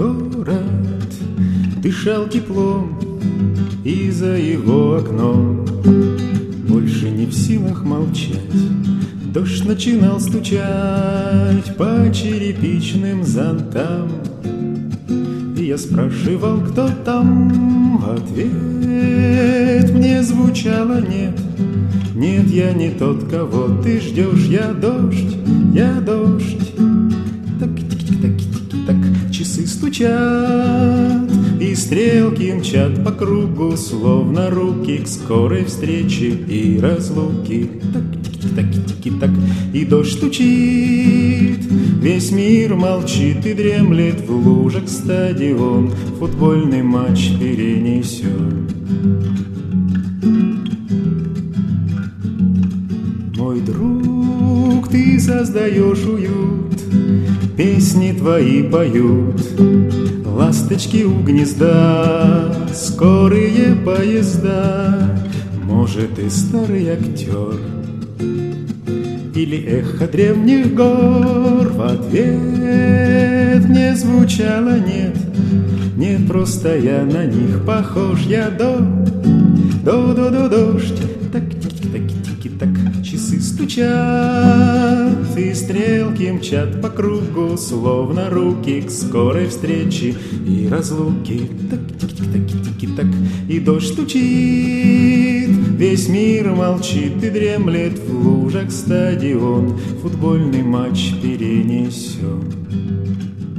город дышал теплом, и за его окном больше не в силах молчать. Дождь начинал стучать по черепичным зонтам, и я спрашивал, кто там. В ответ мне звучало нет. Нет, я не тот, кого ты ждешь. Я дождь, я дождь. Так, тик-тик-так, тик-так, часы стучат, и стрелки мчат по кругу, словно руки к скорой встрече и разлуки. Так, тик-так, тик-так, и дождь стучит, весь мир молчит и дремлет, в лужах стадион футбольный матч перенесет. Мой друг, ты создаешь уют, песни твои поют ласточки у гнезда, скорые поезда. Может, ты старый актер или эхо древних гор. В ответ мне звучало нет. Нет, просто я на них похож. Я дождь. Так, тики-так, тики-так, часы стучат, и стрелки мчат по кругу, словно руки к скорой встрече и разлуки. Так, тики-так, тики-так, и дождь стучит, весь мир молчит и дремлет, в лужах стадион футбольный матч перенесет.